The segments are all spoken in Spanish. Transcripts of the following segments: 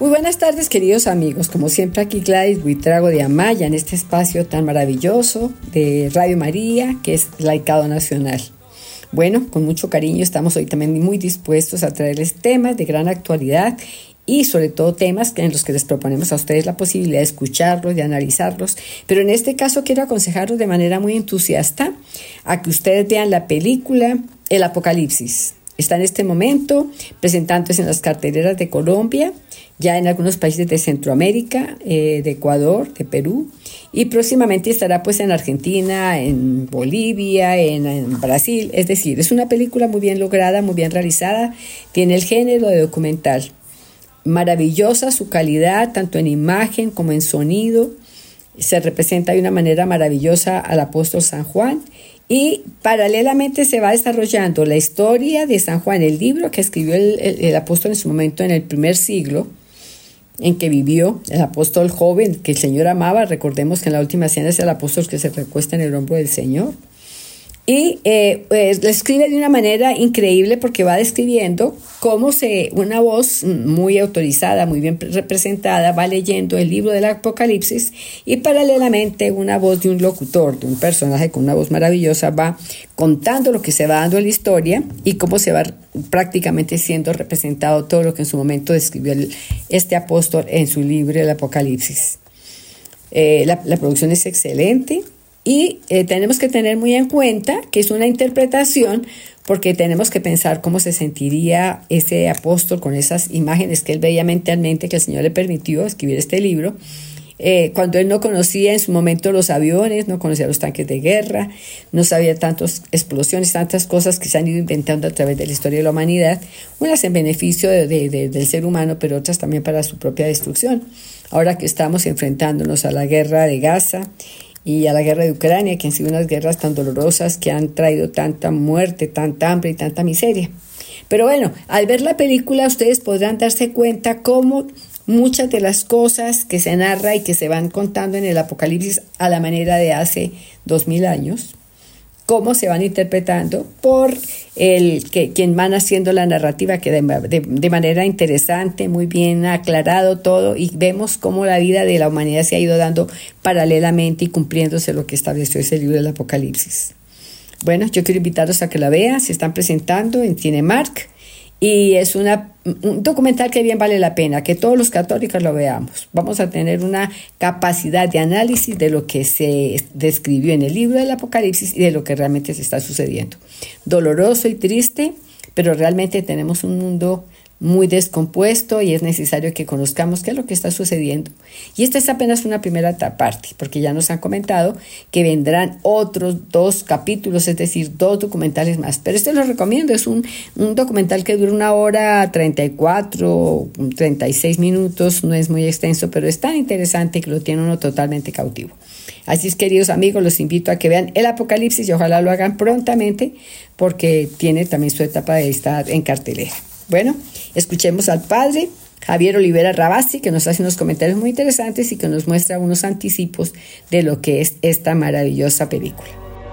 Muy buenas tardes, queridos amigos. Como siempre, aquí Gladys Buitrago de Amaya, en este espacio tan maravilloso de Radio María, que es Laicado Nacional. Bueno, con mucho cariño estamos hoy también muy dispuestos a traerles temas de gran actualidad y sobre todo temas en los que les proponemos a ustedes la posibilidad de escucharlos, de analizarlos. Pero en este caso quiero aconsejarlos de manera muy entusiasta a que ustedes vean la película El Apocalipsis. Está en este momento presentándose en las carteleras de Colombia, ya en algunos países de Centroamérica, de Ecuador, de Perú, y próximamente estará pues en Argentina, en Bolivia, en Brasil. Es decir, es una película muy bien lograda, muy bien realizada, tiene el género de documental. Maravillosa su calidad, tanto en imagen como en sonido, se representa de una manera maravillosa al apóstol San Juan. Y paralelamente se va desarrollando la historia de San Juan, el libro que escribió el apóstol en su momento en el primer siglo, en que vivió el apóstol joven que el Señor amaba. Recordemos que en la última cena es el apóstol que se recuesta en el hombro del Señor. Y pues, lo escribe de una manera increíble porque va describiendo cómo una voz muy autorizada, muy bien representada, va leyendo el libro del Apocalipsis y paralelamente una voz de un locutor, de un personaje con una voz maravillosa, va contando lo que se va dando en la historia y cómo se va prácticamente siendo representado todo lo que en su momento describió este apóstol en su libro El Apocalipsis. La producción es excelente. Y tenemos que tener muy en cuenta que es una interpretación porque tenemos que pensar cómo se sentiría ese apóstol con esas imágenes que él veía mentalmente, que el Señor le permitió escribir este libro, cuando él no conocía en su momento los aviones, no conocía los tanques de guerra, no sabía tantas explosiones, tantas cosas que se han ido inventando a través de la historia de la humanidad, unas en beneficio del ser humano, pero otras también para su propia destrucción. Ahora que estamos enfrentándonos a la guerra de Gaza y a la guerra de Ucrania, que han sido unas guerras tan dolorosas que han traído tanta muerte, tanta hambre y tanta miseria. Pero bueno, al ver la película ustedes podrán darse cuenta cómo muchas de las cosas que se narra y que se van contando en el Apocalipsis a la manera de hace 2000 años, cómo se van interpretando por quien van haciendo la narrativa, que de manera interesante, muy bien aclarado todo, y vemos cómo la vida de la humanidad se ha ido dando paralelamente y cumpliéndose lo que estableció ese libro del Apocalipsis. Bueno, yo quiero invitarlos a que la vean, se están presentando en Cinemark, y es un documental que bien vale la pena, que todos los católicos lo veamos. Vamos a tener una capacidad de análisis de lo que se describió en el libro del Apocalipsis y de lo que realmente se está sucediendo. Doloroso y triste, pero realmente tenemos un mundo muy descompuesto y es necesario que conozcamos qué es lo que está sucediendo. Y esta es apenas una primera parte, porque ya nos han comentado que vendrán otros 2 capítulos, es decir, 2 documentales más. Pero este lo recomiendo, es un documental que dura 1 hora 34, 36 minutos, no es muy extenso, pero es tan interesante que lo tiene uno totalmente cautivo. Así es, queridos amigos, los invito a que vean El Apocalipsis y ojalá lo hagan prontamente, porque tiene también su etapa de estar en cartelera. Bueno, escuchemos al padre Javier Olivera Rabasi, que nos hace unos comentarios muy interesantes y que nos muestra unos anticipos de lo que es esta maravillosa película.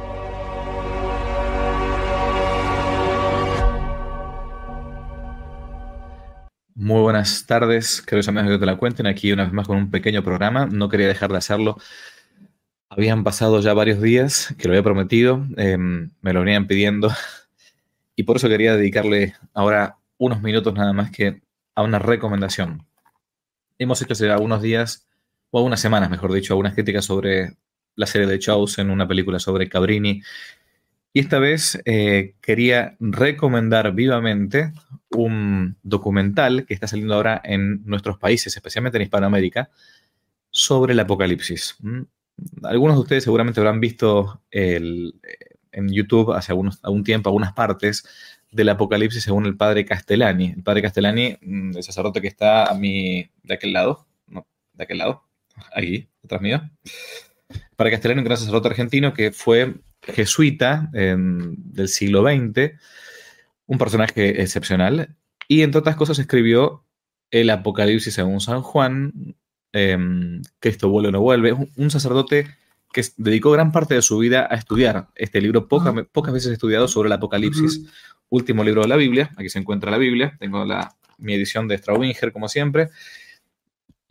Muy buenas tardes, queridos amigos que te la cuenten, aquí una vez más con un pequeño programa. No quería dejar de hacerlo. Habían pasado ya varios días que lo había prometido, me lo venían pidiendo y por eso quería dedicarle ahora unos minutos nada más que a una recomendación. Hemos hecho hace algunos días, o algunas semanas mejor dicho, algunas críticas sobre la serie de Chosen, una película sobre Cabrini, y esta vez quería recomendar vivamente un documental que está saliendo ahora en nuestros países, especialmente en Hispanoamérica, sobre el Apocalipsis. Algunos de ustedes seguramente habrán visto en YouTube hace algún tiempo algunas partes del Apocalipsis según el padre Castellani. El padre Castellani, el sacerdote que está a de aquel lado, no, de aquel lado, aquí, detrás mío. El padre Castellani, un gran sacerdote argentino que fue jesuita del siglo XX, un personaje excepcional, y entre otras cosas escribió el Apocalipsis según San Juan, Cristo vuelve o no vuelve, un sacerdote que dedicó gran parte de su vida a estudiar este libro, pocas veces estudiado sobre el Apocalipsis, último libro de la Biblia. Aquí se encuentra la Biblia, tengo mi edición de Straubinger como siempre,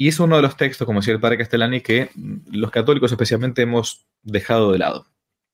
Y es uno de los textos, como decía el padre Castellani, que los católicos especialmente hemos dejado de lado.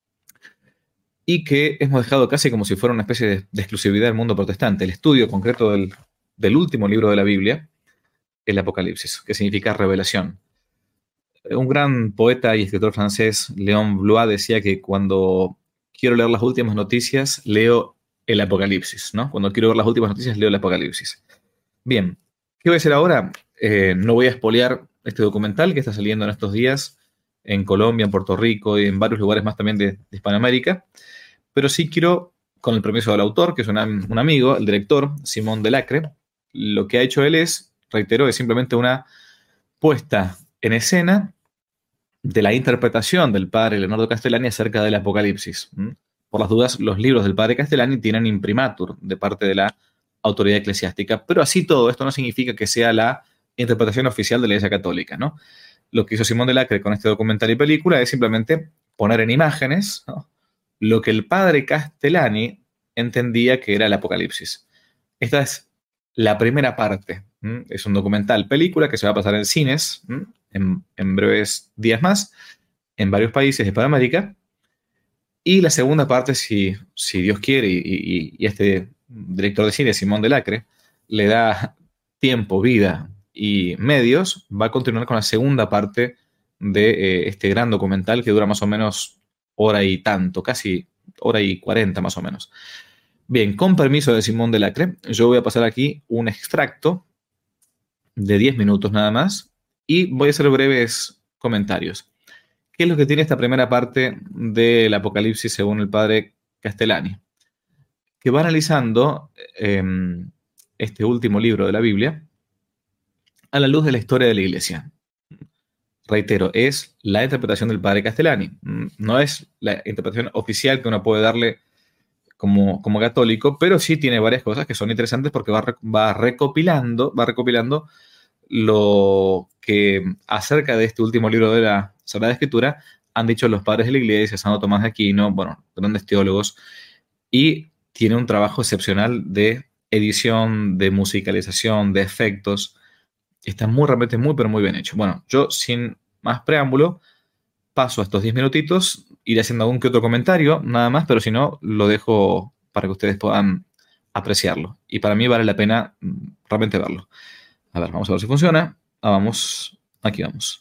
Y que hemos dejado casi como si fuera una especie de exclusividad del mundo protestante. El estudio concreto del último libro de la Biblia, el Apocalipsis, que significa revelación. Un gran poeta y escritor francés, Léon Bloy, decía que cuando quiero leer las últimas noticias, leo el Apocalipsis, ¿no? Cuando quiero ver las últimas noticias, leo el Apocalipsis. Bien, ¿qué voy a hacer ahora? No voy a espolear este documental que está saliendo en estos días en Colombia, en Puerto Rico y en varios lugares más también de Hispanoamérica, pero sí quiero, con el permiso del autor, que es un amigo, el director, Simón Delacre, lo que ha hecho él es, reitero, es simplemente una puesta en escena de la interpretación del padre Leonardo Castellani acerca del Apocalipsis. Por las dudas, los libros del padre Castellani tienen imprimatur de parte de la autoridad eclesiástica, pero así todo esto no significa que sea la interpretación oficial de la Iglesia Católica, ¿no? Lo que hizo Simón Delacre con este documental y película es simplemente poner en imágenes, ¿no?, lo que el padre Castellani entendía que era el Apocalipsis. Esta es la primera parte. Es un documental película que se va a pasar en cines en breves días más, en varios países de Hispanoamérica. Y la segunda parte, si Dios quiere y este director de cine, Simón Delacre, le da tiempo, vida y medios, va a continuar con la segunda parte de este gran documental que dura más o menos hora y tanto, casi hora y 40 más o menos. Bien, con permiso de Simón Delacre, yo voy a pasar aquí un extracto de 10 minutos nada más y voy a hacer breves comentarios. ¿Qué es lo que tiene esta primera parte del Apocalipsis según el padre Castellani? Que va analizando este último libro de la Biblia a la luz de la historia de la Iglesia. Reitero, es la interpretación del padre Castellani. No es la interpretación oficial que uno puede darle como católico, pero sí tiene varias cosas que son interesantes porque va recopilando lo que acerca de este último libro de la Sagrada Escritura han dicho los padres de la Iglesia, Santo Tomás de Aquino, bueno, grandes teólogos, y tiene un trabajo excepcional de edición, de musicalización, de efectos. Está realmente muy, pero muy bien hecho. Bueno, yo sin más preámbulo paso a estos 10 minutitos, iré haciendo algún que otro comentario, nada más, pero si no, lo dejo para que ustedes puedan apreciarlo. Y para mí vale la pena realmente verlo. A ver, vamos a ver si funciona. Vamos, aquí vamos.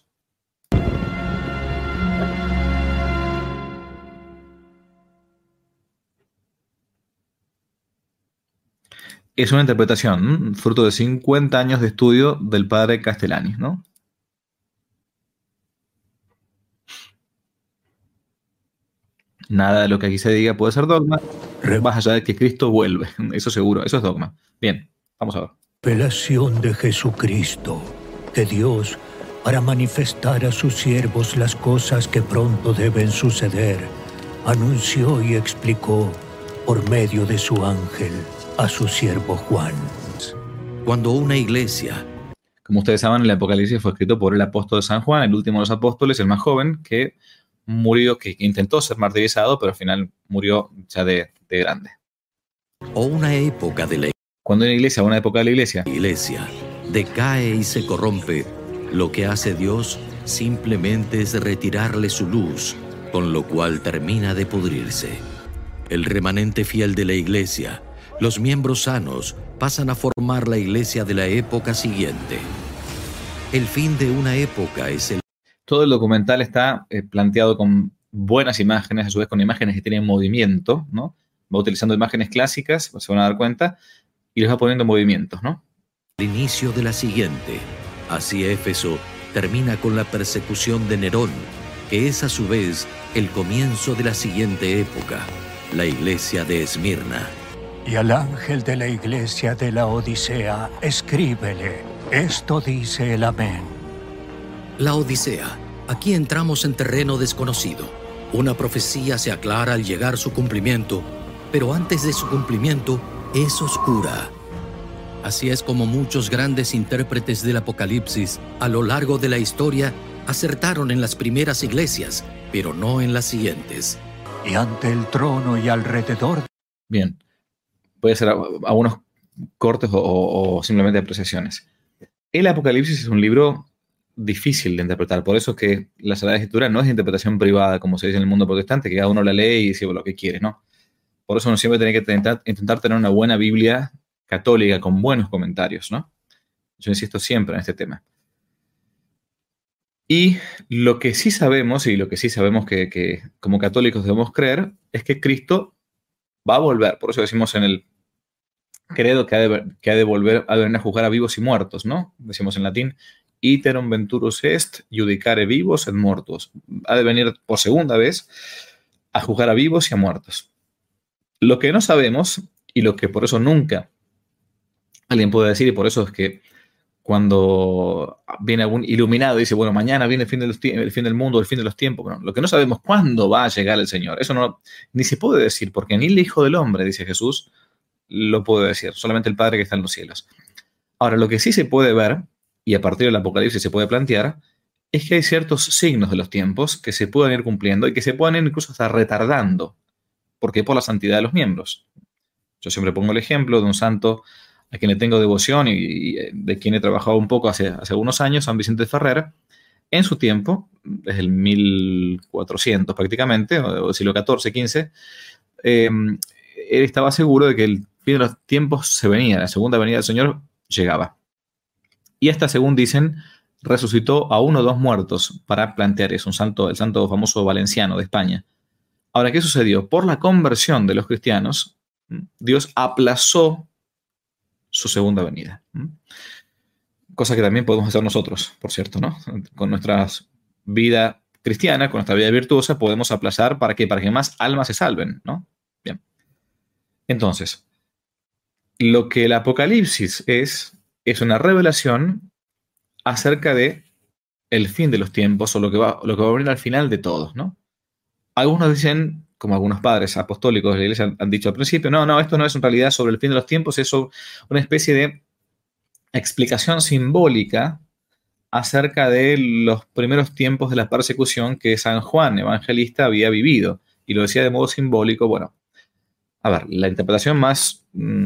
Es una interpretación, fruto de 50 años de estudio del padre Castellani, ¿no? Nada de lo que aquí se diga puede ser dogma, más allá de que Cristo vuelve. Eso seguro, eso es dogma. Bien, vamos a ver. Revelación de Jesucristo, de Dios, para manifestar a sus siervos las cosas que pronto deben suceder, anunció y explicó por medio de su ángel a su siervo Juan. Cuando una iglesia... Como ustedes saben, el Apocalipsis fue escrito por el apóstol San Juan, el último de los apóstoles, el más joven, que murió, que intentó ser martirizado, pero al final murió ya de grande. O una época de la Cuando una iglesia, una época de la iglesia decae y se corrompe, lo que hace Dios simplemente es retirarle su luz, con lo cual termina de pudrirse. El remanente fiel de la iglesia, los miembros sanos, pasan a formar la iglesia de la época siguiente. El fin de una época es el... Todo el documental está planteado con buenas imágenes, a su vez con imágenes que tienen movimiento, ¿no? Va utilizando imágenes clásicas, se van a dar cuenta, y les va poniendo movimientos, ¿no? El inicio de la siguiente. Así Éfeso termina con la persecución de Nerón, que es a su vez el comienzo de la siguiente época, la iglesia de Esmirna. Y al ángel de la iglesia de la Odisea, escríbele, esto dice el Amén. La Odisea. Aquí entramos en terreno desconocido. Una profecía se aclara al llegar su cumplimiento, pero antes de su cumplimiento es oscura. Así es como muchos grandes intérpretes del Apocalipsis a lo largo de la historia acertaron en las primeras iglesias, pero no en las siguientes. Y ante el trono y alrededor... Bien, puede ser algunos cortes o simplemente apreciaciones. El Apocalipsis es un libro difícil de interpretar. Por eso es que la Sagrada Escritura no es interpretación privada, como se dice en el mundo protestante, que cada uno la lee y dice lo que quiere, ¿no? Por eso uno siempre tiene que intentar tener una buena Biblia católica con buenos comentarios, ¿no? Yo insisto siempre en este tema. Y lo que sí sabemos, que como católicos debemos creer, es que Cristo va a volver. Por eso decimos en el credo que ha de volver a venir a juzgar a vivos y muertos, ¿no? Decimos en latín, iterum venturus est judicare vivos et mortuos. Ha de venir por segunda vez a juzgar a vivos y a muertos. Lo que no sabemos, y lo que por eso nunca alguien puede decir, y por eso es que cuando viene algún iluminado y dice, bueno, mañana viene el fin del mundo, el fin de los tiempos. Bueno, lo que no sabemos cuándo va a llegar el Señor. Eso no, ni se puede decir, porque ni el Hijo del Hombre, dice Jesús, lo puede decir. Solamente el Padre que está en los cielos. Ahora, lo que sí se puede ver, y a partir del Apocalipsis se puede plantear, es que hay ciertos signos de los tiempos que se pueden ir cumpliendo y que se pueden ir incluso hasta retardando. ¿Por qué? Por la santidad de los miembros. Yo siempre pongo el ejemplo de un santo a quien le tengo devoción y de quien he trabajado un poco hace unos años, San Vicente Ferrer. En su tiempo, desde el 1400 prácticamente, o el siglo XIV, XV, él estaba seguro de que el fin de los tiempos se venía, la segunda venida del Señor llegaba. Y hasta, según dicen, resucitó a 1 o 2 muertos para plantear eso, el santo famoso valenciano de España. Ahora, ¿qué sucedió? Por la conversión de los cristianos, Dios aplazó su segunda venida. Cosa que también podemos hacer nosotros, por cierto, ¿no? Con nuestra vida cristiana, con nuestra vida virtuosa, podemos aplazar ¿para qué? Para que más almas se salven, ¿no? Bien. Entonces, lo que el Apocalipsis es una revelación acerca de el fin de los tiempos o lo que va a venir al final de todos, ¿no? Algunos dicen, como algunos padres apostólicos de la iglesia han dicho al principio, no, esto no es en realidad sobre el fin de los tiempos, es una especie de explicación simbólica acerca de los primeros tiempos de la persecución que San Juan Evangelista había vivido. Y lo decía de modo simbólico. Bueno, a ver, la interpretación más,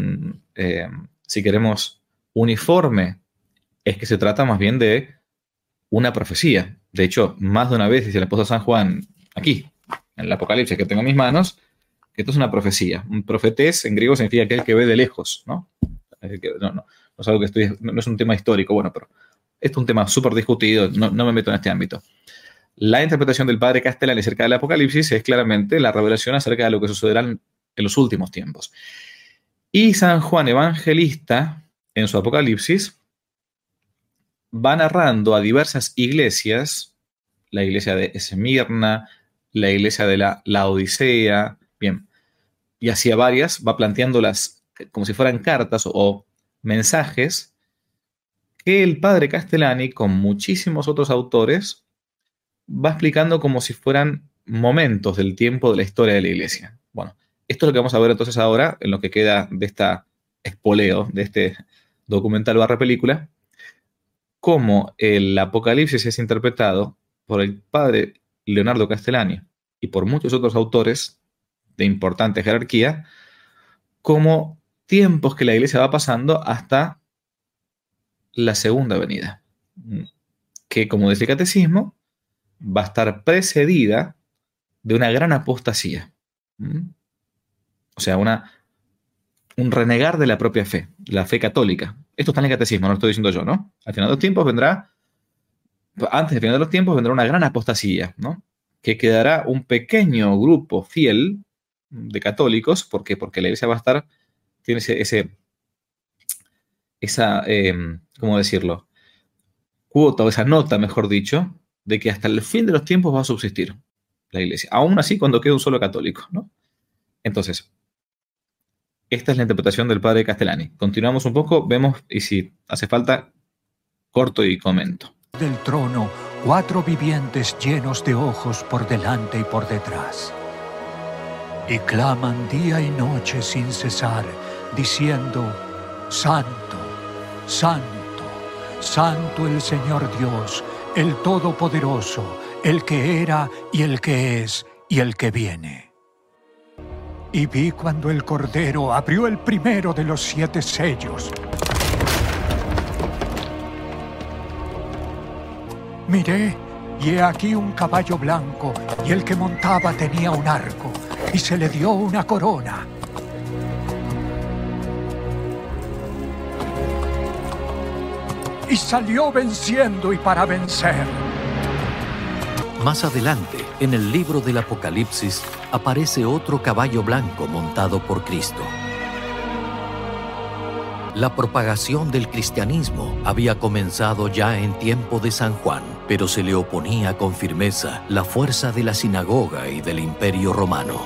si queremos, uniforme, es que se trata más bien de una profecía. De hecho, más de una vez dice el apóstol San Juan, aquí, en el Apocalipsis que tengo en mis manos, que esto es una profecía. Un profetés en griego significa aquel que ve de lejos, ¿no? No es algo que no es un tema histórico, bueno, pero esto es un tema súper discutido, no me meto en este ámbito. La interpretación del padre Castellani acerca del Apocalipsis es claramente la revelación acerca de lo que sucederá en los últimos tiempos. Y San Juan Evangelista, en su Apocalipsis, va narrando a diversas iglesias, la iglesia de Esmirna, la iglesia de la Laodicea, bien, y hacia varias, va planteándolas como si fueran cartas o mensajes que el padre Castellani, con muchísimos otros autores, va explicando como si fueran momentos del tiempo de la historia de la iglesia. Bueno, esto es lo que vamos a ver entonces ahora, en lo que queda de esta espoleo, de este documental barra película, cómo el Apocalipsis es interpretado por el padre Leonardo Castellani y por muchos otros autores de importante jerarquía, como tiempos que la iglesia va pasando hasta la segunda venida, que, como dice el catecismo, va a estar precedida de una gran apostasía. O sea, un renegar de la propia fe, la fe católica. Esto está en el catecismo, no lo estoy diciendo yo, ¿no? Al final de los tiempos antes del final de los tiempos vendrá una gran apostasía, ¿no? Que quedará un pequeño grupo fiel de católicos. ¿Por qué? Porque la iglesia va a estar, tiene esa ¿cómo decirlo? Cuota, o esa nota, mejor dicho, de que hasta el fin de los tiempos va a subsistir la iglesia. Aún así, cuando quede un solo católico, ¿no? Entonces, esta es la interpretación del padre Castellani. Continuamos un poco, vemos, y si hace falta, corto y comento. Del trono, 4 vivientes llenos de ojos por delante y por detrás. Y claman día y noche sin cesar, diciendo: Santo, Santo, Santo el Señor Dios, el Todopoderoso, el que era y el que es y el que viene. Y vi cuando el Cordero abrió el primero de los 7 sellos. Miré, y he aquí un caballo blanco, y el que montaba tenía un arco, y se le dio una corona. Y salió venciendo y para vencer. Más adelante, en el libro del Apocalipsis, aparece otro caballo blanco montado por Cristo. La propagación del cristianismo había comenzado ya en tiempo de San Juan, pero se le oponía con firmeza la fuerza de la sinagoga y del Imperio Romano.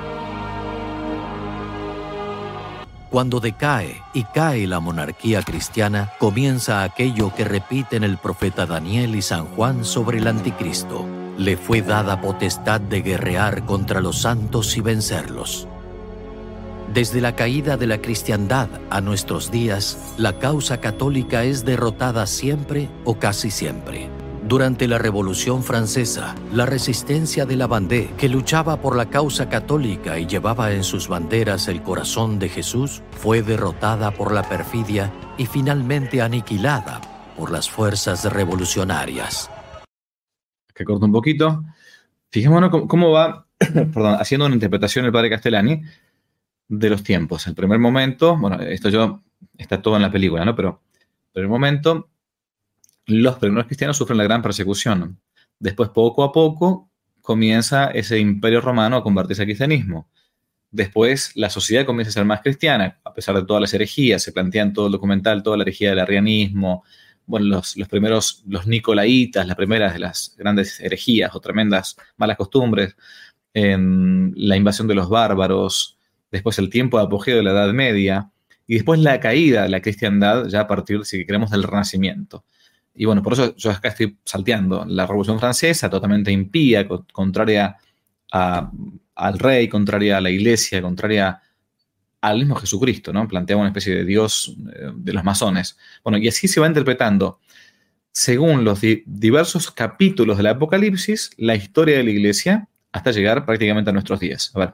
Cuando decae y cae la monarquía cristiana, comienza aquello que repiten el profeta Daniel y San Juan sobre el anticristo. Le fue dada potestad de guerrear contra los santos y vencerlos. Desde la caída de la cristiandad a nuestros días, la causa católica es derrotada siempre o casi siempre. Durante la Revolución Francesa, la resistencia de la Vendée, que luchaba por la causa católica y llevaba en sus banderas el corazón de Jesús, fue derrotada por la perfidia y finalmente aniquilada por las fuerzas revolucionarias. Que corto un poquito. Fijémonos cómo va haciendo una interpretación el padre Castellani de los tiempos. El primer momento, bueno, está todo en la película, ¿no? Pero el primer momento, los primeros cristianos sufren la gran persecución. Después, poco a poco, comienza ese imperio romano a convertirse al cristianismo. Después, la sociedad comienza a ser más cristiana, a pesar de todas las herejías. Se plantean todo el documental, toda la herejía del arrianismo, bueno, los nicolaitas, las primeras de las grandes herejías o tremendas malas costumbres, la invasión de los bárbaros, después el tiempo de apogeo de la Edad Media, y después la caída de la cristiandad, ya a partir, si queremos, del Renacimiento. Y bueno, por eso yo acá estoy salteando la Revolución Francesa, totalmente impía, contraria al rey, contraria a la iglesia, contraria al mismo Jesucristo, ¿no? Planteaba una especie de Dios de los masones. Bueno, y así se va interpretando, según los diversos capítulos del Apocalipsis, la historia de la iglesia hasta llegar prácticamente a nuestros días. A ver.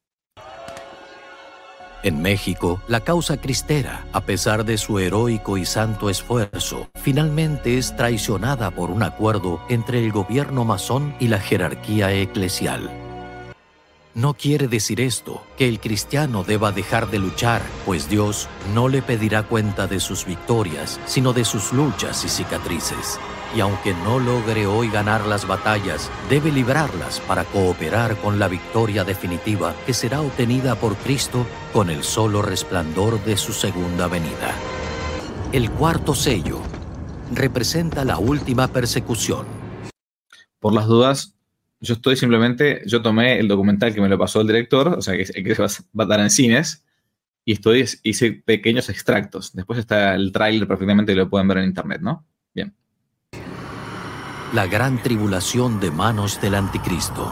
En México, la causa cristera, a pesar de su heroico y santo esfuerzo, finalmente es traicionada por un acuerdo entre el gobierno masón y la jerarquía eclesial. No quiere decir esto que el cristiano deba dejar de luchar, pues Dios no le pedirá cuenta de sus victorias, sino de sus luchas y cicatrices. Y aunque no logre hoy ganar las batallas, debe librarlas para cooperar con la victoria definitiva que será obtenida por Cristo con el solo resplandor de su segunda venida. El cuarto sello representa la última persecución. Por las dudas, yo tomé el documental que me lo pasó el director, o sea, que se va a dar en cines, y hice pequeños extractos. Después está el tráiler perfectamente y lo pueden ver en internet, ¿no? Bien. La gran tribulación de manos del anticristo.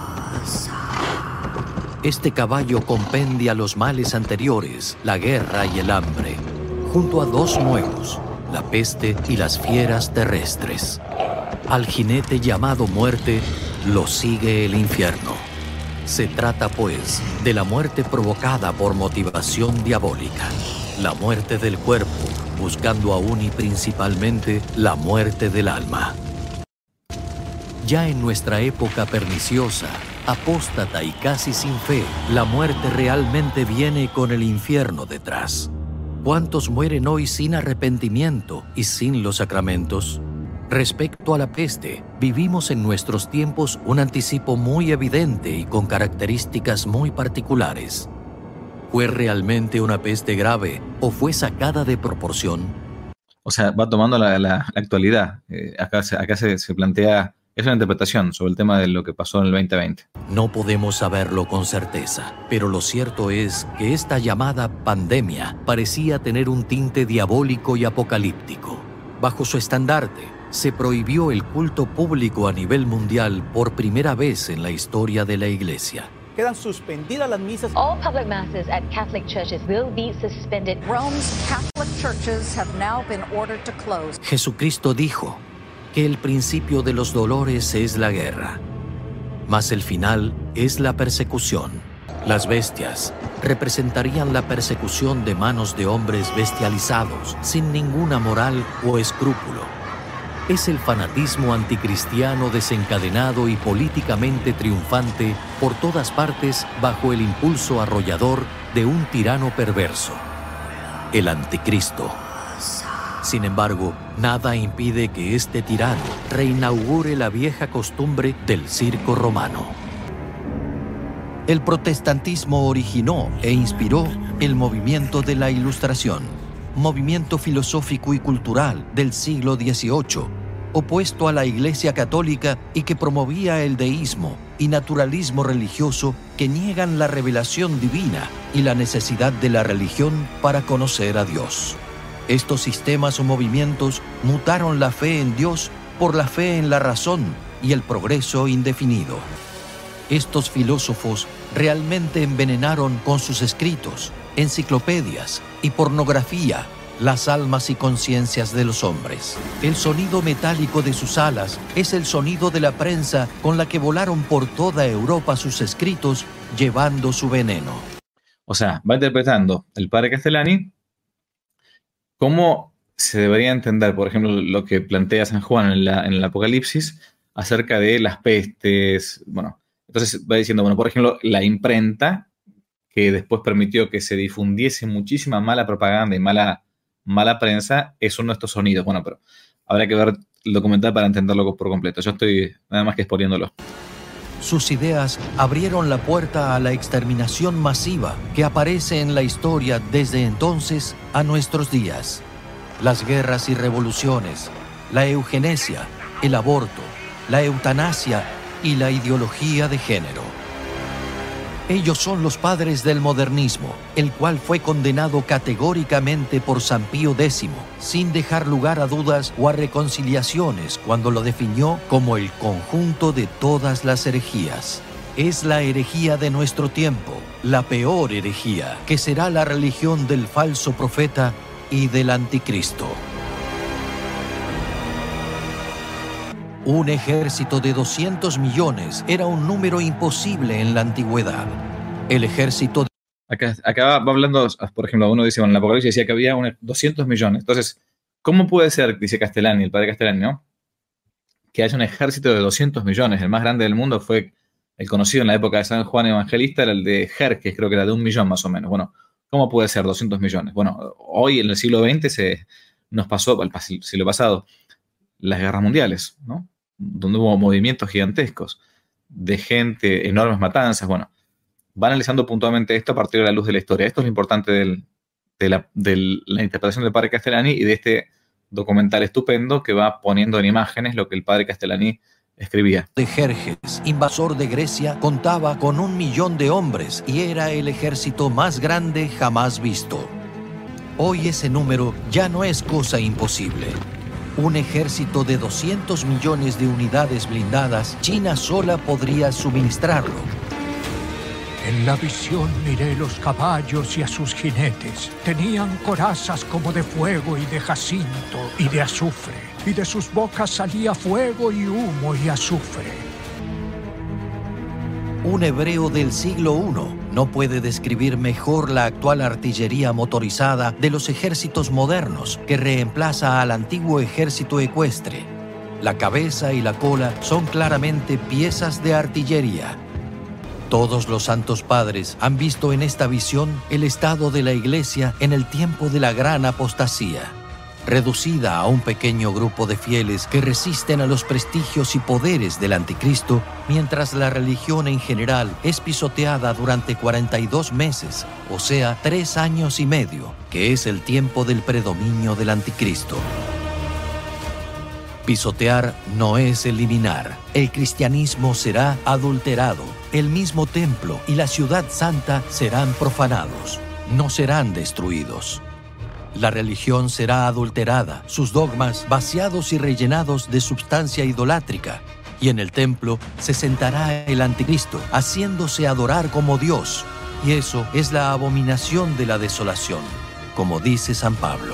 Este caballo compendia los males anteriores, la guerra y el hambre, junto a dos nuevos, la peste y las fieras terrestres. Al jinete llamado muerte lo sigue el infierno. Se trata, pues, de la muerte provocada por motivación diabólica, la muerte del cuerpo, buscando aún y principalmente la muerte del alma. Ya en nuestra época perniciosa, apóstata y casi sin fe, la muerte realmente viene con el infierno detrás. ¿Cuántos mueren hoy sin arrepentimiento y sin los sacramentos? Respecto a la peste, vivimos en nuestros tiempos un anticipo muy evidente y con características muy particulares. ¿Fue realmente una peste grave o fue sacada de proporción? O sea, va tomando la actualidad. Acá se plantea, es una interpretación sobre el tema de lo que pasó en el 2020. No podemos saberlo con certeza, pero lo cierto es que esta llamada pandemia parecía tener un tinte diabólico y apocalíptico. Bajo su estandarte, se prohibió el culto público a nivel mundial por primera vez en la historia de la Iglesia. Quedan suspendidas las misas. All public masses at Catholic churches will be suspended. Rome's Catholic churches have now been ordered to close. Jesucristo dijo que el principio de los dolores es la guerra, mas el final es la persecución. Las bestias representarían la persecución de manos de hombres bestializados, sin ninguna moral o escrúpulo. es el fanatismo anticristiano desencadenado y políticamente triunfante por todas partes bajo el impulso arrollador de un tirano perverso, el Anticristo. Sin embargo, nada impide que este tirano reinaugure la vieja costumbre del circo romano. El protestantismo originó e inspiró el movimiento de la Ilustración, movimiento filosófico y cultural del siglo XVIII, opuesto a la Iglesia Católica y que promovía el deísmo y naturalismo religioso que niegan la revelación divina y la necesidad de la religión para conocer a Dios. Estos sistemas o movimientos mutaron la fe en Dios por la fe en la razón y el progreso indefinido. Estos filósofos realmente envenenaron con sus escritos, enciclopedias y pornografía las almas y conciencias de los hombres. El sonido metálico de sus alas es el sonido de la prensa con la que volaron por toda Europa sus escritos, llevando su veneno. O sea, va interpretando el padre Castellani cómo se debería entender, por ejemplo, lo que plantea San Juan en el Apocalipsis acerca de las pestes. Bueno, entonces va diciendo, bueno, por ejemplo, la imprenta, que después permitió que se difundiese muchísima mala propaganda y mala prensa, es uno de estos sonidos. Bueno, pero habrá que ver el documental para entenderlo por completo. Yo estoy nada más que exponiéndolo. Sus ideas abrieron la puerta a la exterminación masiva que aparece en la historia desde entonces a nuestros días. Las guerras y revoluciones, la eugenesia, el aborto, la eutanasia y la ideología de género. Ellos son los padres del modernismo, el cual fue condenado categóricamente por San Pío X, sin dejar lugar a dudas o a reconciliaciones cuando lo definió como el conjunto de todas las herejías. Es la herejía de nuestro tiempo, la peor herejía, que será la religión del falso profeta y del anticristo. Un ejército de 200 millones era un número imposible en la antigüedad. El ejército... Acá va hablando, por ejemplo, uno dice, bueno, en la Apocalipsis decía que había 200 millones. Entonces, ¿cómo puede ser, dice Castellani, el padre Castellani, ¿no?, que haya un ejército de 200 millones? El más grande del mundo fue el conocido en la época de San Juan Evangelista, era el de Jerjes, creo que era de 1 millón más o menos. Bueno, ¿cómo puede ser 200 millones? Bueno, hoy en el siglo XX nos pasó, el siglo pasado, las guerras mundiales, ¿no?, donde hubo movimientos gigantescos de gente, enormes matanzas. Bueno, va analizando puntualmente esto a partir de la luz de la historia. Esto es lo importante de la interpretación del padre Castellani y de este documental estupendo que va poniendo en imágenes lo que el padre Castellani escribía. De Jerjes, invasor de Grecia, contaba con 1 millón de hombres y era el ejército más grande jamás visto. Hoy ese número ya no es cosa imposible. Un ejército de 200 millones de unidades blindadas, China sola podría suministrarlo. En la visión miré los caballos y a sus jinetes. Tenían corazas como de fuego y de jacinto y de azufre. Y de sus bocas salía fuego y humo y azufre. Un hebreo del siglo I no puede describir mejor la actual artillería motorizada de los ejércitos modernos que reemplaza al antiguo ejército ecuestre. La cabeza y la cola son claramente piezas de artillería. Todos los santos padres han visto en esta visión el estado de la Iglesia en el tiempo de la gran apostasía, reducida a un pequeño grupo de fieles que resisten a los prestigios y poderes del anticristo, mientras la religión en general es pisoteada durante 42 meses, o sea, 3 años y medio, que es el tiempo del predominio del anticristo. Pisotear no es eliminar. El cristianismo será adulterado. El mismo templo y la ciudad santa serán profanados. No serán destruidos. La religión será adulterada, sus dogmas vaciados y rellenados de substancia idolátrica. Y en el templo se sentará el anticristo, haciéndose adorar como Dios. Y eso es la abominación de la desolación, como dice San Pablo.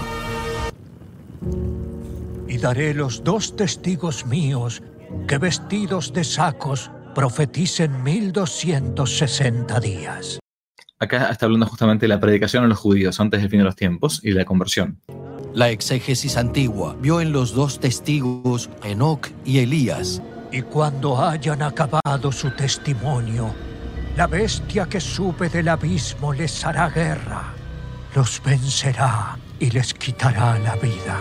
Y daré los 2 testigos míos que vestidos de sacos profeticen 1260 días. Acá está hablando justamente de la predicación a los judíos antes del fin de los tiempos y de la conversión. La exégesis antigua vio en los dos testigos a Enoc y Elías. Y cuando hayan acabado su testimonio, la bestia que sube del abismo les hará guerra, los vencerá y les quitará la vida.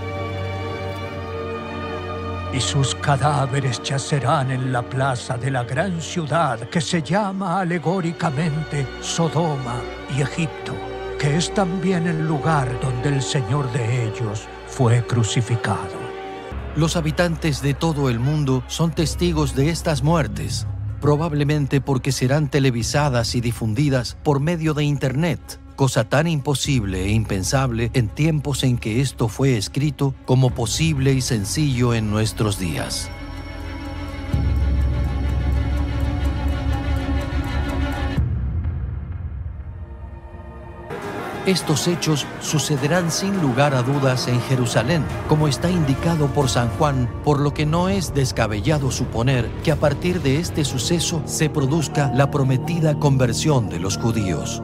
Y sus cadáveres yacerán en la plaza de la gran ciudad que se llama alegóricamente Sodoma y Egipto, que es también el lugar donde el Señor de ellos fue crucificado. Los habitantes de todo el mundo son testigos de estas muertes, probablemente porque serán televisadas y difundidas por medio de Internet, cosa tan imposible e impensable en tiempos en que esto fue escrito como posible y sencillo en nuestros días. Estos hechos sucederán sin lugar a dudas en Jerusalén, como está indicado por San Juan, por lo que no es descabellado suponer que a partir de este suceso se produzca la prometida conversión de los judíos.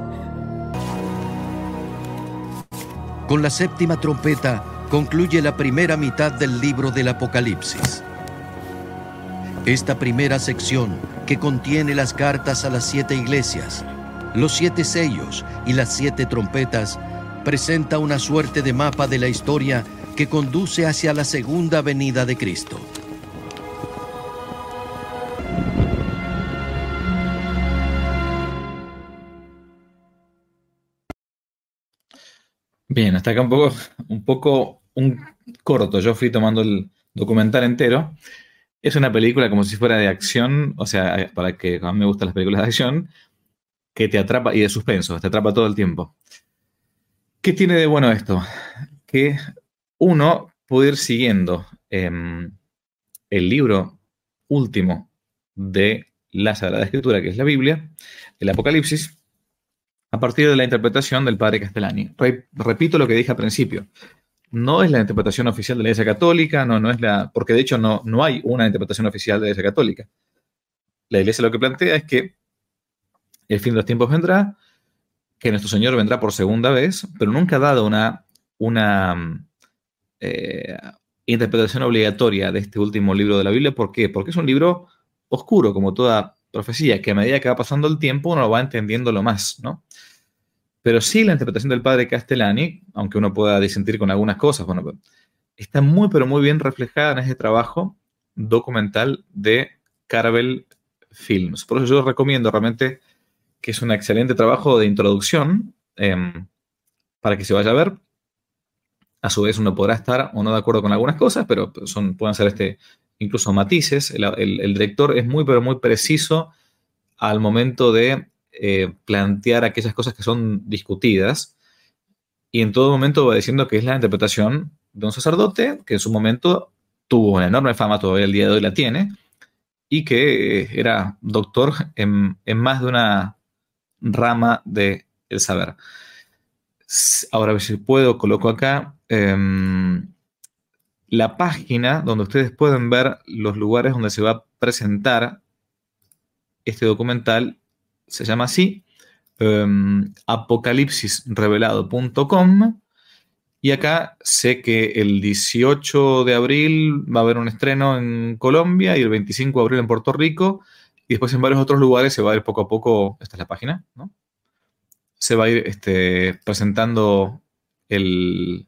Con la séptima trompeta concluye la primera mitad del libro del Apocalipsis. Esta primera sección, que contiene las cartas a las 7 iglesias, los 7 sellos y las 7 trompetas, presenta una suerte de mapa de la historia que conduce hacia la segunda venida de Cristo. Bien, hasta acá un poco corto. Yo fui tomando el documental entero. Es una película como si fuera de acción, o sea, para que a mí me gustan las películas de acción, que te atrapa, y de suspenso, te atrapa todo el tiempo. ¿Qué tiene de bueno esto? Que uno puede ir siguiendo el libro último de la Sagrada Escritura, que es la Biblia, el Apocalipsis, a partir de la interpretación del padre Castellani. Repito lo que dije al principio. No es la interpretación oficial de la Iglesia Católica, no es porque de hecho no hay una interpretación oficial de la Iglesia Católica. La Iglesia lo que plantea es que el fin de los tiempos vendrá, que nuestro Señor vendrá por segunda vez, pero nunca ha dado una interpretación obligatoria de este último libro de la Biblia. ¿Por qué? Porque es un libro oscuro, como toda profecía, que a medida que va pasando el tiempo uno lo va entendiendo lo más, ¿no? Pero sí la interpretación del padre Castellani, aunque uno pueda disentir con algunas cosas, bueno, está muy, pero muy bien reflejada en ese trabajo documental de Carvel Films. Por eso yo recomiendo realmente que es un excelente trabajo de introducción para que se vaya a ver. A su vez uno podrá estar o no de acuerdo con algunas cosas, pero pueden ser incluso matices. El director es muy, pero muy preciso al momento de plantear aquellas cosas que son discutidas, y en todo momento va diciendo que es la interpretación de un sacerdote que en su momento tuvo una enorme fama, todavía el día de hoy la tiene, y que era doctor en más de una rama del saber. Ahora, a ver si puedo, coloco acá la página donde ustedes pueden ver los lugares donde se va a presentar este documental. Se llama así, apocalipsisrevelado.com, y acá sé que el 18 de abril va a haber un estreno en Colombia y el 25 de abril en Puerto Rico, y después en varios otros lugares se va a ir poco a poco. Esta es la página, ¿no? Se va a ir presentando el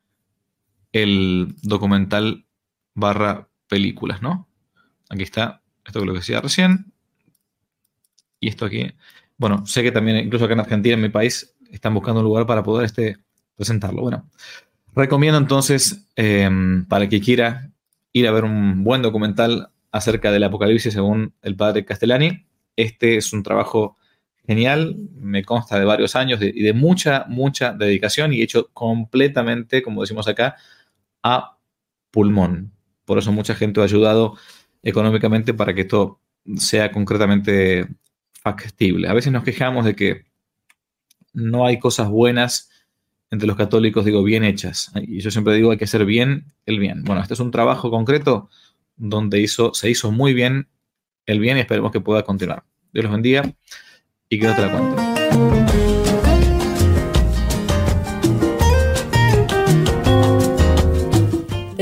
documental / películas, ¿no? Aquí está, esto que lo que decía recién. Y esto aquí, bueno, sé que también incluso acá en Argentina, en mi país, están buscando un lugar para poder presentarlo. Bueno, recomiendo entonces, para que quiera ir a ver un buen documental acerca del Apocalipsis según el padre Castellani. Este es un trabajo genial, me consta de varios años y de mucha, mucha dedicación, y hecho completamente, como decimos acá, a pulmón. Por eso mucha gente ha ayudado económicamente para que esto sea concretamente factible. A veces nos quejamos de que no hay cosas buenas entre los católicos, digo, bien hechas. Y yo siempre digo, hay que hacer bien el bien. Bueno, este es un trabajo concreto donde se hizo muy bien el bien, y esperemos que pueda continuar. Dios los bendiga y que no te la cuente.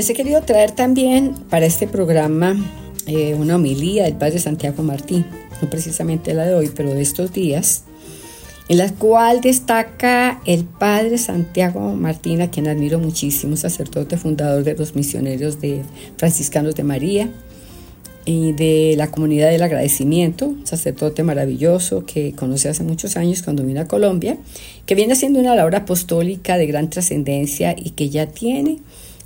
Les he querido traer también para este programa una homilía del Padre Santiago Martín, no precisamente la de hoy, pero de estos días, en la cual destaca el Padre Santiago Martín, a quien admiro muchísimo, sacerdote fundador de los misioneros de franciscanos de María y de la comunidad del agradecimiento, sacerdote maravilloso que conocí hace muchos años cuando vine a Colombia, que viene haciendo una labor apostólica de gran trascendencia y que ya tiene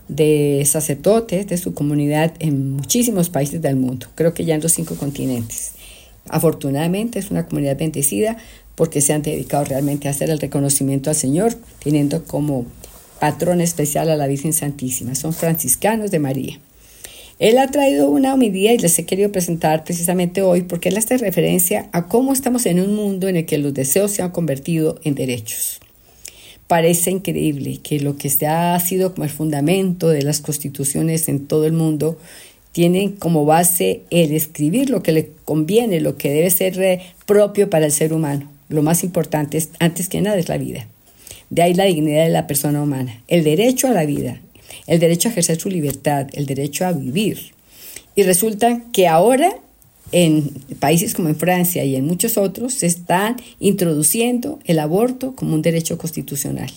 de sacerdotes de su comunidad en muchísimos países del mundo, creo que ya en los 5 continentes. Afortunadamente es una comunidad bendecida porque se han dedicado realmente a hacer el reconocimiento al Señor, teniendo como patrón especial a la Virgen Santísima. Son franciscanos de María. Él ha traído una homilía y les he querido presentar precisamente hoy porque él hace referencia a cómo estamos en un mundo en el que los deseos se han convertido en derechos. Parece increíble que lo que ha sido como el fundamento de las constituciones en todo el mundo tienen como base el escribir lo que le conviene, lo que debe ser propio para el ser humano. Lo más importante es, antes que nada, es la vida. De ahí la dignidad de la persona humana, el derecho a la vida, el derecho a ejercer su libertad, el derecho a vivir. Y resulta que ahora en países como en Francia y en muchos otros se están introduciendo el aborto como un derecho constitucional.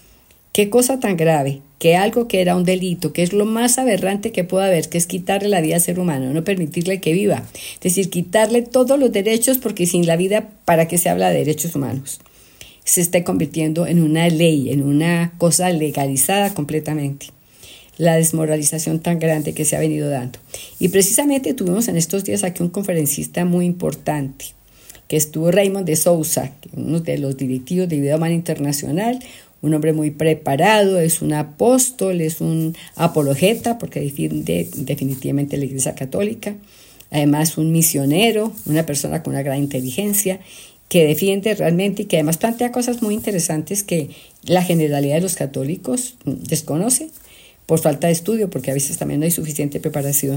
Qué cosa tan grave, que algo que era un delito, que es lo más aberrante que puede haber, que es quitarle la vida al ser humano, no permitirle que viva. Es decir, quitarle todos los derechos, porque sin la vida, ¿para qué se habla de derechos humanos? Se está convirtiendo en una ley, en una cosa legalizada completamente. La desmoralización tan grande que se ha venido dando. Y precisamente tuvimos en estos días aquí un conferencista muy importante, que estuvo Raymond de Souza, uno de los directivos de Vida Humana Internacional, un hombre muy preparado, es un apóstol, es un apologeta, porque defiende definitivamente la Iglesia Católica, además un misionero, una persona con una gran inteligencia, que defiende realmente y que además plantea cosas muy interesantes que la generalidad de los católicos desconoce por falta de estudio, porque a veces también no hay suficiente preparación.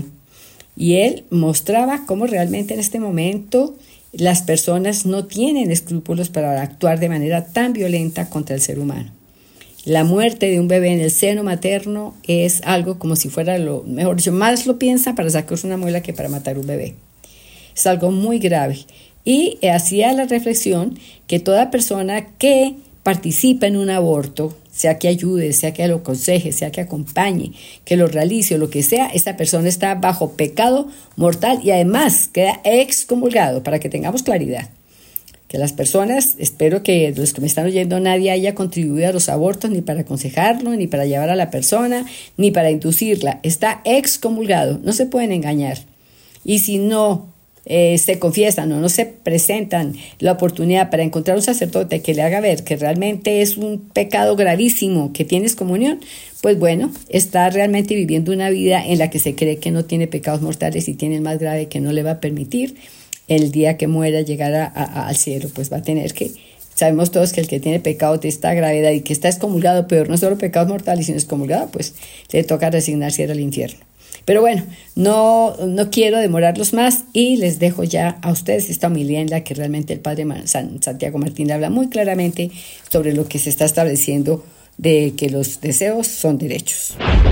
Y él mostraba cómo realmente en este momento las personas no tienen escrúpulos para actuar de manera tan violenta contra el ser humano. La muerte de un bebé en el seno materno es algo como si fuera lo mejor. Yo más lo piensa para sacarse una muela que para matar un bebé. Es algo muy grave. Y hacía la reflexión que toda persona que participa en un aborto, sea que ayude, sea que lo aconseje, sea que acompañe, que lo realice o lo que sea, esa persona está bajo pecado mortal y además queda excomulgado, para que tengamos claridad. Que las personas, espero que los que me están oyendo, nadie haya contribuido a los abortos ni para aconsejarlo, ni para llevar a la persona, ni para inducirla. Está excomulgado, no se pueden engañar. Y si no se confiesan o no se presentan la oportunidad para encontrar un sacerdote que le haga ver que realmente es un pecado gravísimo, que tienes comunión, pues bueno, está realmente viviendo una vida en la que se cree que no tiene pecados mortales y tiene el más grave que no le va a permitir el día que muera llegar al cielo. Pues va a tener que, sabemos todos que el que tiene pecado de esta gravedad y que está excomulgado, peor, no solo pecados mortales, sino excomulgado, pues le toca resignarse al infierno. Pero bueno, no quiero demorarlos más y les dejo ya a ustedes esta homilía en la que realmente el Padre Santiago Martín habla muy claramente sobre lo que se está estableciendo de que los deseos son derechos.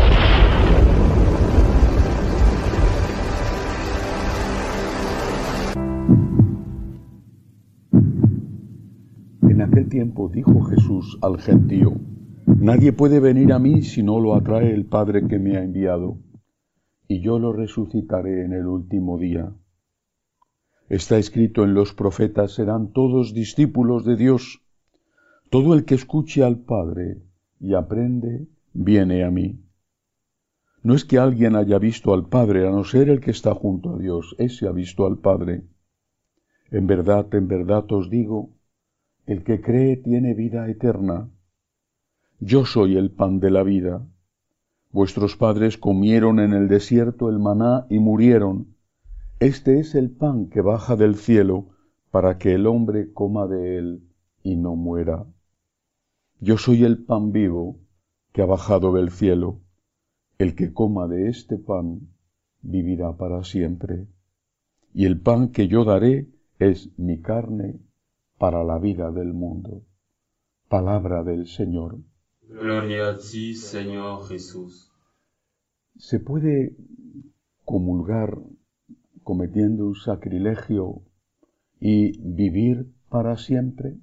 En aquel tiempo dijo Jesús al gentío: Nadie puede venir a mí si no lo atrae el Padre que me ha enviado, y yo lo resucitaré en el último día. Está escrito en los profetas: serán todos discípulos de Dios. Todo el que escuche al Padre y aprende, viene a mí. No es que alguien haya visto al Padre, a no ser el que está junto a Dios, ese ha visto al Padre. En verdad os digo, el que cree tiene vida eterna. Yo soy el pan de la vida. Vuestros padres comieron en el desierto el maná y murieron. Este es el pan que baja del cielo, para que el hombre coma de él y no muera. Yo soy el pan vivo que ha bajado del cielo. El que coma de este pan vivirá para siempre. Y el pan que yo daré es mi carne para la vida del mundo. Palabra del Señor. Gloria a ti, Señor Jesús. ¿Se puede comulgar cometiendo un sacrilegio y vivir para siempre?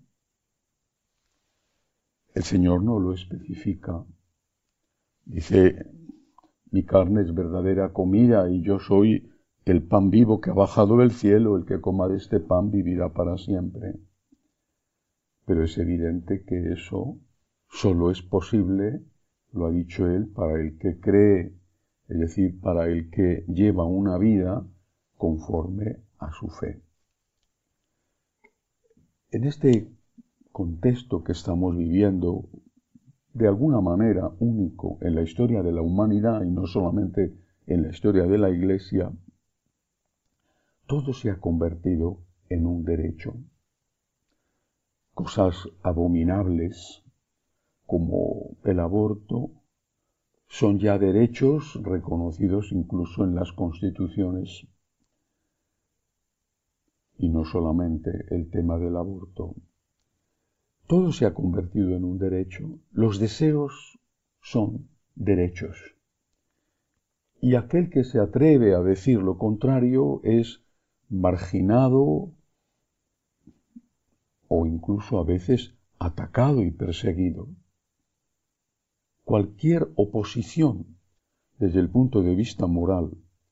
El Señor no lo especifica. Dice, mi carne es verdadera comida y yo soy el pan vivo que ha bajado del cielo, el que coma de este pan vivirá para siempre. Pero es evidente que eso solo es posible, lo ha dicho él, para el que cree, es decir, para el que lleva una vida conforme a su fe. En este contexto que estamos viviendo, de alguna manera único en la historia de la humanidad y no solamente en la historia de la Iglesia, todo se ha convertido en un derecho. Cosas abominables como el aborto son ya derechos reconocidos incluso en las constituciones. Y no solamente el tema del aborto. Todo se ha convertido en un derecho. Los deseos son derechos. Y aquel que se atreve a decir lo contrario es marginado o incluso a veces atacado y perseguido. Cualquier oposición desde el punto de vista moral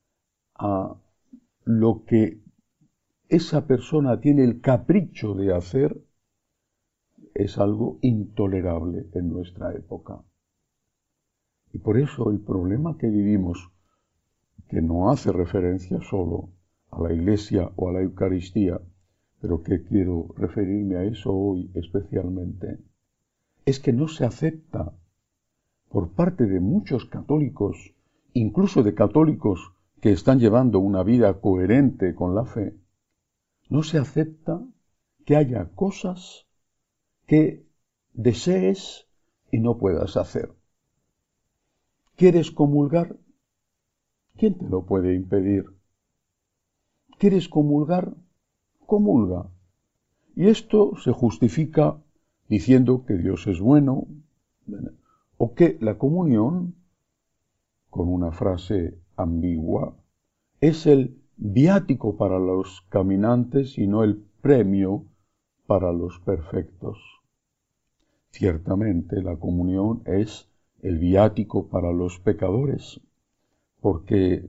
a lo que esa persona tiene el capricho de hacer es algo intolerable en nuestra época. Y por eso el problema que vivimos, que no hace referencia solo a la Iglesia o a la Eucaristía, pero que quiero referirme a eso hoy especialmente, es que no se acepta por parte de muchos católicos, incluso de católicos que están llevando una vida coherente con la fe, no se acepta que haya cosas que desees y no puedas hacer. ¿Quieres comulgar? ¿Quién te lo puede impedir? ¿Quieres comulgar? Comulga. Y esto se justifica diciendo que Dios es bueno, o que la comunión, con una frase ambigua, es el viático para los caminantes y no el premio para los perfectos. Ciertamente la comunión es el viático para los pecadores, porque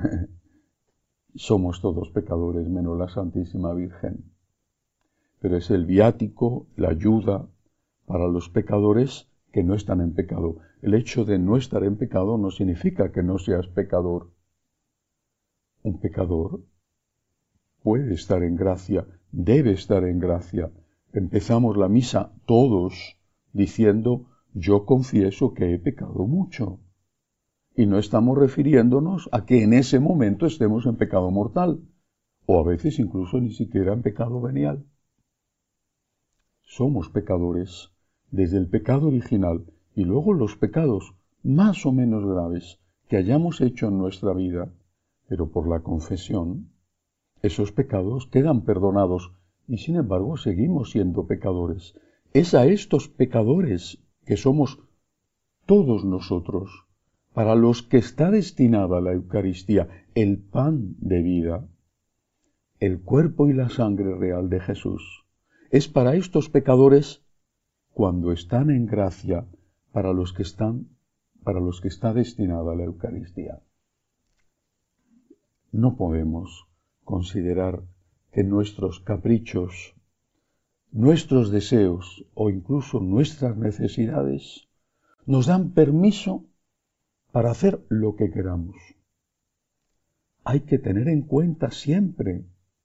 somos todos pecadores menos la Santísima Virgen. Pero es el viático, la ayuda para los pecadores que no están en pecado. El hecho de no estar en pecado no significa que no seas pecador. Un pecador puede estar en gracia, debe estar en gracia. Empezamos la misa todos diciendo, yo confieso que he pecado mucho. Y no estamos refiriéndonos a que en ese momento estemos en pecado mortal, o a veces incluso ni siquiera en pecado venial. Somos pecadores desde el pecado original y luego los pecados más o menos graves que hayamos hecho en nuestra vida, pero por la confesión, esos pecados quedan perdonados y sin embargo seguimos siendo pecadores. Es a estos pecadores que somos todos nosotros, para los que está destinada la Eucaristía, el pan de vida, el cuerpo y la sangre real de Jesús. Es para estos pecadores cuando están en gracia, para los que está destinada la Eucaristía. No podemos considerar que nuestros caprichos, nuestros deseos o incluso nuestras necesidades nos dan permiso para hacer lo que queramos. Hay que tener en cuenta siempre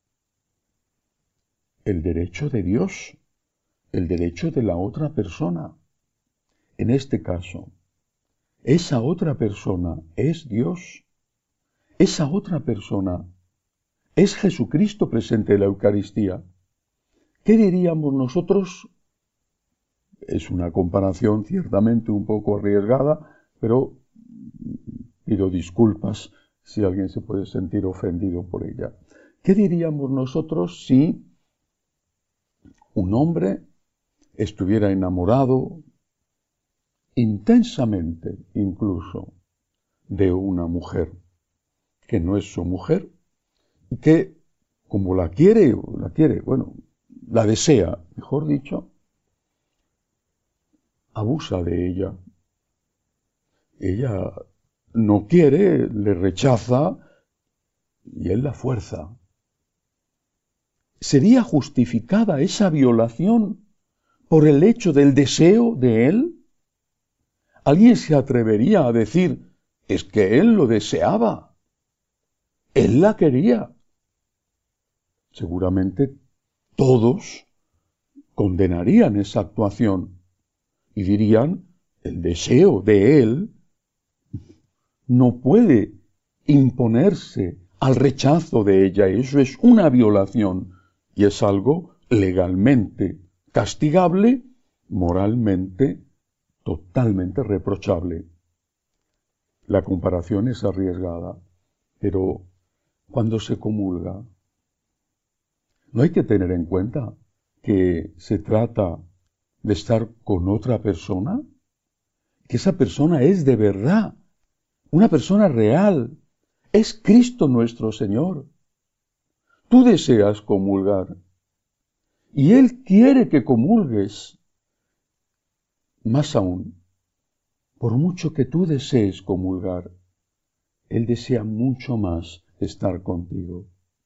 el derecho de Dios, el derecho de la otra persona. En este caso, esa otra persona es Dios. Esa otra persona es Jesucristo presente en la Eucaristía. ¿Qué diríamos nosotros? Es una comparación ciertamente un poco arriesgada, pero pido disculpas si alguien se puede sentir ofendido por ella. ¿Qué diríamos nosotros si un hombre estuviera enamorado intensamente incluso de una mujer que no es su mujer y que, como la desea, mejor dicho, abusa de ella. Ella no quiere, le rechaza y él la fuerza. ¿Sería justificada esa violación por el hecho del deseo de él? ¿Alguien se atrevería a decir, es que él lo deseaba, él la quería? Seguramente todos condenarían esa actuación y dirían, el deseo de él no puede imponerse al rechazo de ella. Eso es una violación y es algo legalmente castigable, moralmente totalmente reprochable. La comparación es arriesgada, pero cuando se comulga, no hay que tener en cuenta que se trata de estar con otra persona, que esa persona es de verdad, una persona real, es Cristo nuestro Señor. Tú deseas comulgar y Él quiere que comulgues. Más aún, por mucho que tú desees comulgar, Él desea mucho más estar contigo.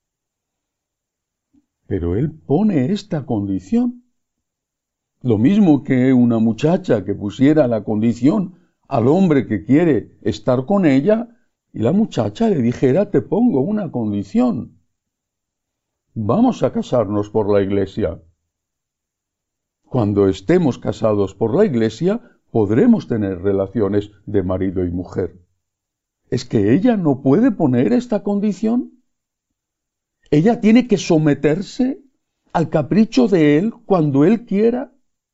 Pero Él pone esta condición. Lo mismo que una muchacha que pusiera la condición al hombre que quiere estar con ella y la muchacha le dijera, te pongo una condición. Vamos a casarnos por la iglesia. Cuando estemos casados por la iglesia, podremos tener relaciones de marido y mujer. ¿Es que ella no puede poner esta condición? ¿Ella tiene que someterse al capricho de él cuando él quiera?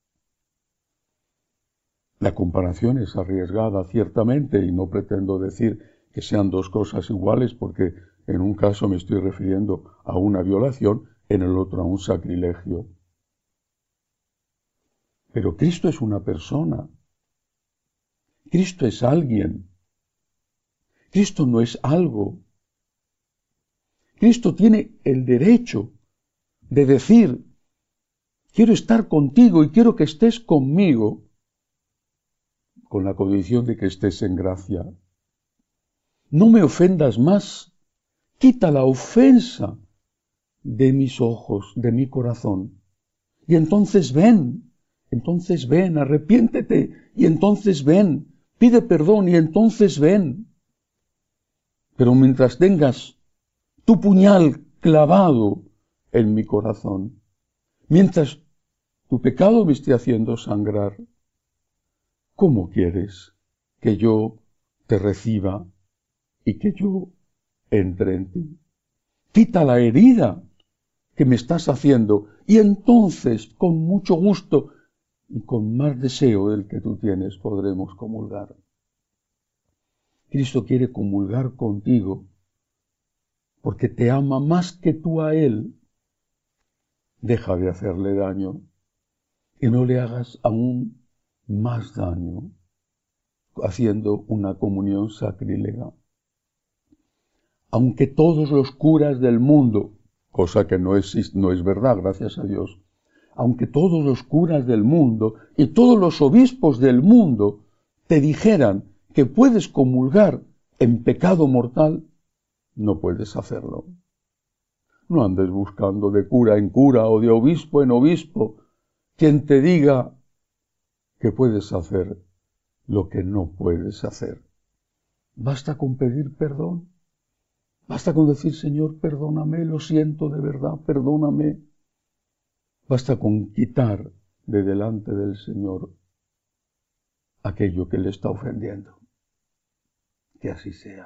La comparación es arriesgada, ciertamente, y no pretendo decir que sean dos cosas iguales, porque en un caso me estoy refiriendo a una violación, en el otro a un sacrilegio. Pero Cristo es una persona. Cristo es alguien. Cristo no es algo. Cristo tiene el derecho de decir, quiero estar contigo y quiero que estés conmigo, con la condición de que estés en gracia. No me ofendas más. Quita la ofensa de mis ojos, de mi corazón. Y entonces ven, arrepiéntete, y entonces ven, pide perdón, y entonces ven. Pero mientras tengas tu puñal clavado en mi corazón, mientras tu pecado me esté haciendo sangrar, ¿cómo quieres que yo te reciba y que yo entre en ti? Quita la herida que me estás haciendo y entonces, con mucho gusto y con más deseo del que tú tienes, podremos comulgar. Cristo quiere comulgar contigo porque te ama más que tú a Él. Deja de hacerle daño y no le hagas aún más daño haciendo una comunión sacrílega. Aunque todos los curas del mundo, cosa que no es verdad, gracias a Dios, aunque todos los curas del mundo y todos los obispos del mundo te dijeran que puedes comulgar en pecado mortal, no puedes hacerlo. No andes buscando de cura en cura o de obispo en obispo quien te diga que puedes hacer lo que no puedes hacer. Basta con pedir perdón. Basta con decir, Señor, perdóname, lo siento de verdad, perdóname. Basta con quitar de delante del Señor aquello que le está ofendiendo. Que así sea.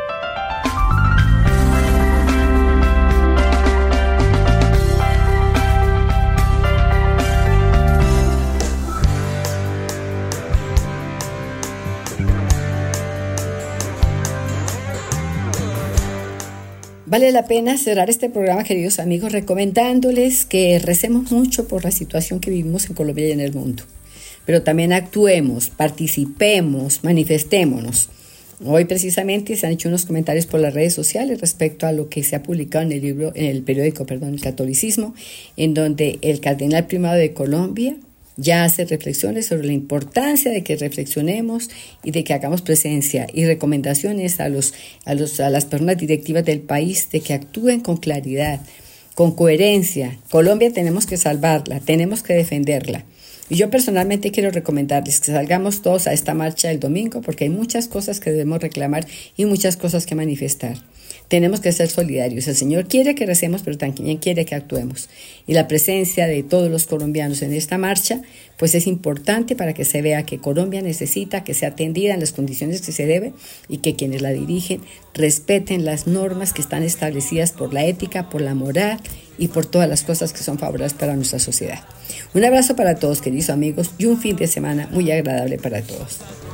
Vale la pena cerrar este programa, queridos amigos, recomendándoles que recemos mucho por la situación que vivimos en Colombia y en el mundo. Pero también actuemos, participemos, manifestémonos. Hoy precisamente se han hecho unos comentarios por las redes sociales respecto a lo que se ha publicado en el periódico, El Catolicismo, en donde el cardenal primado de Colombia ya hace reflexiones sobre la importancia de que reflexionemos y de que hagamos presencia y recomendaciones a las personas directivas del país de que actúen con claridad, con coherencia. Colombia tenemos que salvarla, tenemos que defenderla. Y yo personalmente quiero recomendarles que salgamos todos a esta marcha el domingo porque hay muchas cosas que debemos reclamar y muchas cosas que manifestar. Tenemos que ser solidarios. El Señor quiere que recemos, pero también quiere que actuemos. Y la presencia de todos los colombianos en esta marcha, pues es importante para que se vea que Colombia necesita que sea atendida en las condiciones que se debe y que quienes la dirigen respeten las normas que están establecidas por la ética, por la moral y por todas las cosas que son favorables para nuestra sociedad. Un abrazo para todos, queridos amigos, y un fin de semana muy agradable para todos.